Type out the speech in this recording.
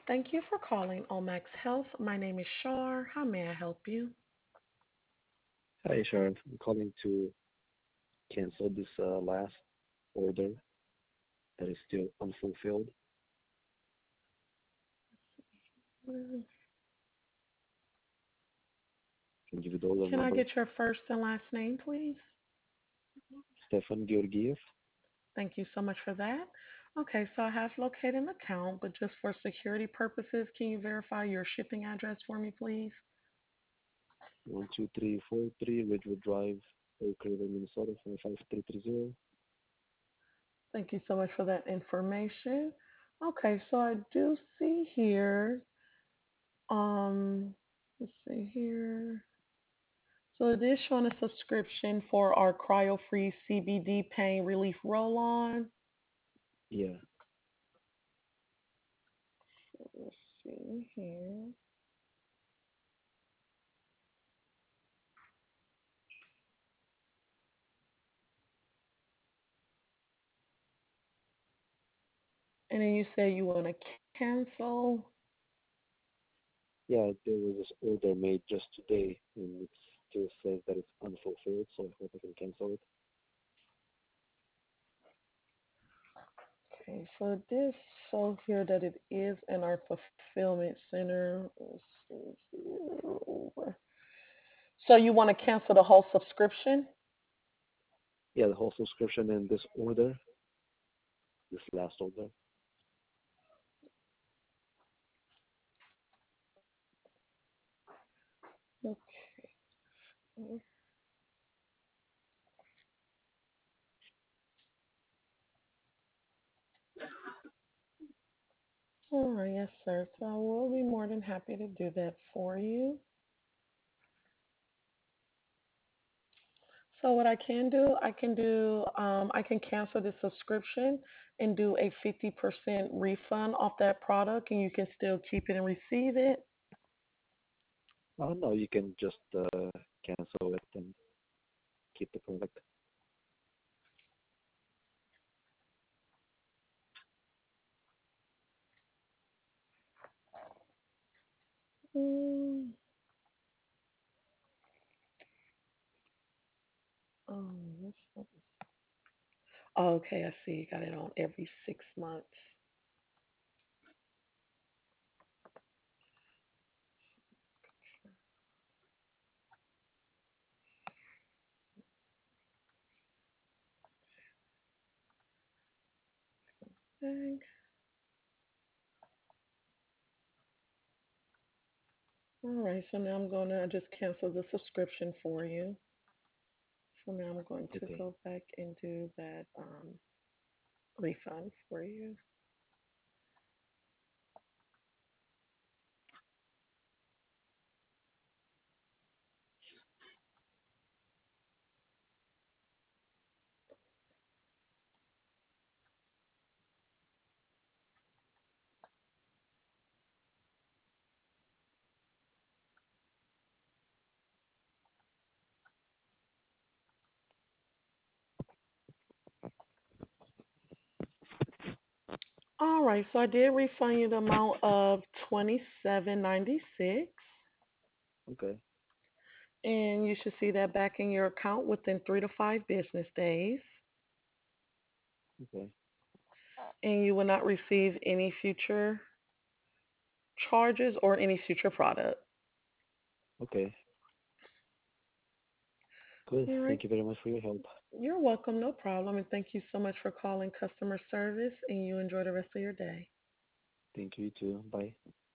Thank you for calling Omax Health. My name is Shar. How may I help you? Hi, Sharon. I'm calling to cancel this last order that is still unfulfilled. Mm, Can give you the order Can I number. get your first and last name, please? Stefan Georgiev. Thank you so much for that. Okay, so I have located an account, but just for security purposes, can you verify your shipping address for me, please? 12343 Ridgewood Drive, Oak River, Minnesota 55330. Thank you so much for that information. Okay, so I do see here, let's see here. So it is showing a subscription for our cryo-free CBD pain relief roll-on. Yeah, Let's see here. And then you say you want to cancel. yeah. There was this order made just today, and it still says that it's unfulfilled. So I hope I can cancel it. Okay, so it did show here that it is in our fulfillment center. Let's see here. So you want to cancel the whole subscription? Yeah, the whole subscription and this order, this last order. Okay. All right, yes, sir. So I will be more than happy to do that for you. So what I can do, I can cancel the subscription and do a 50% refund off that product, and you can still keep it and receive it. Oh no, you can just cancel it and keep the product. Mm, oh, this one oh, okay, I see. You got it on every 6 months. Okay. All right, so now I'm going to just cancel the subscription for you. So now I'm going to Okay. go back and do that refund for you. All right, so I did refund you the amount of 27.96, Okay. and you should see that back in your account within 3 to 5 business days. Okay. And you will not receive any future charges or any future product. Okay. Good. All right. Thank you very much for your help. You're welcome, no problem. And thank you so much for calling customer service, and you enjoy the rest of your day. Thank you too. Bye.